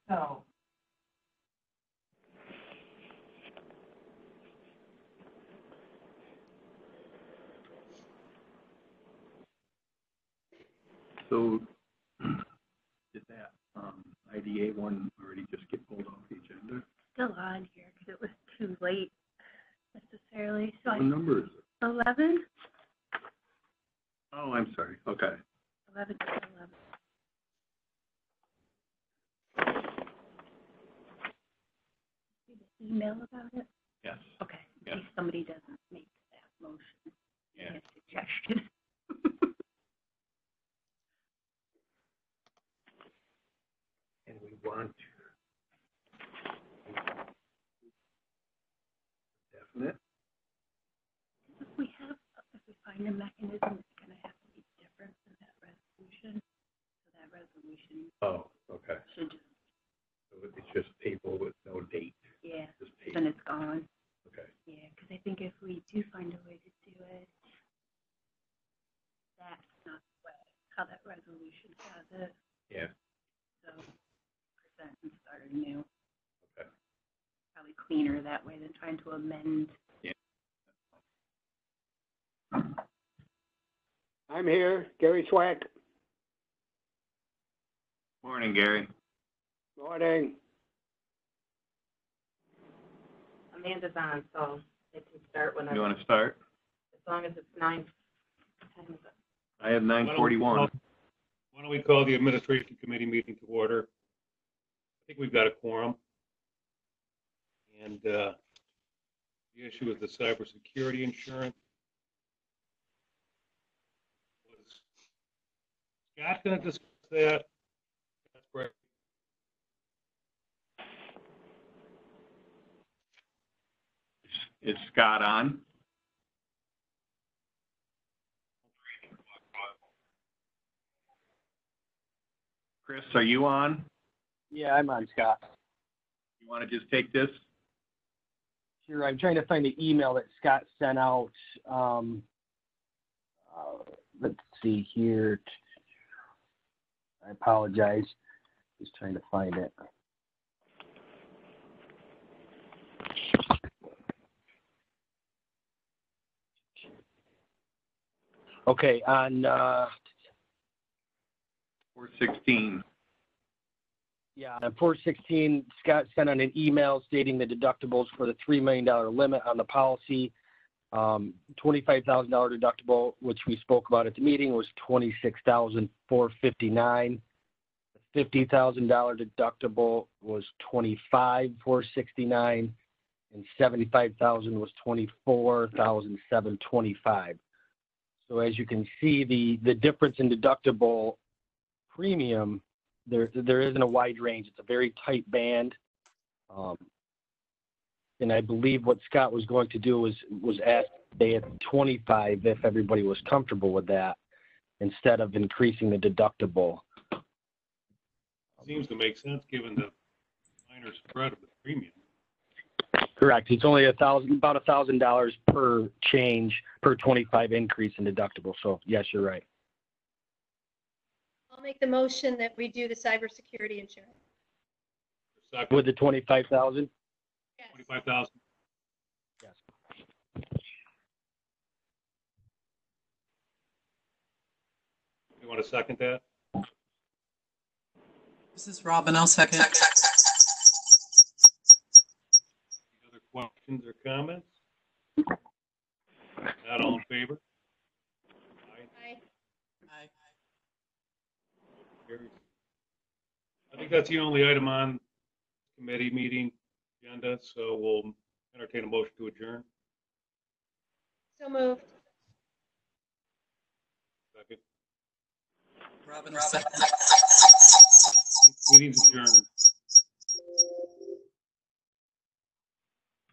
So. So did that IDA one already just get pulled off the agenda? Still on here because it was too late necessarily. So What number is it? 11? Oh, I'm sorry. Okay. 11 to 11. Did you email about it? Yes. Okay. In Yeah. case somebody doesn't make that motion. Yeah. A suggestion. And we want definite. If we find a mechanism, it's going to have to be different than that resolution. So that resolution Oh, okay. should just, So it's just table with no date. yeah, Just table. then it's gone. Okay. Yeah, because I think if we do find a way to do it, that's not the way, how that resolution has it. Yeah. So present and start anew. Okay. Probably cleaner that way than trying to amend. Yeah. I'm here, Gary Swack. Morning, Gary. Morning. Amanda's on, so it can start whenever. You want to start? As long as it's 9:10. I have 9:41. Why don't we call the Administration Committee meeting to order? I think we've got a quorum. And the issue is the cybersecurity insurance. Was Scott going to discuss that? That's great. Is Scott on? Chris, are you on? Yeah, I'm on, Scott. You want to just take this? Sure, I'm trying to find the email that Scott sent out. Let's see here. I apologize. Just trying to find it. Okay, on 416. yeah, on 416, Scott sent out an email stating the deductibles for the $3 million limit on the policy. $25,000 deductible, which we spoke about at the meeting, was $26,459. The $50,000 deductible was $25,469, and $75,000 was $24,725. So as you can see, the difference in deductible premium, there isn't a wide range. It's a very tight band. And I believe what Scott was going to do was ask stay at 25 if everybody was comfortable with that, instead of increasing the deductible. Seems to make sense given the minor spread of the premium. Correct. It's only about $1,000 per change per 25 increase in deductible. So yes, you're right. I'll make the motion that we do the cybersecurity insurance. Second, With the 25,000. Yes. 25,000. Yes. You want to second that? This is Robin. I'll second. Any other questions or comments? Not all in favor? Aye. Aye. Aye. Carries. I think that's the only item on committee meeting agenda, so we'll entertain a motion to adjourn. So moved. Second. Robin will second. Meeting's adjourned.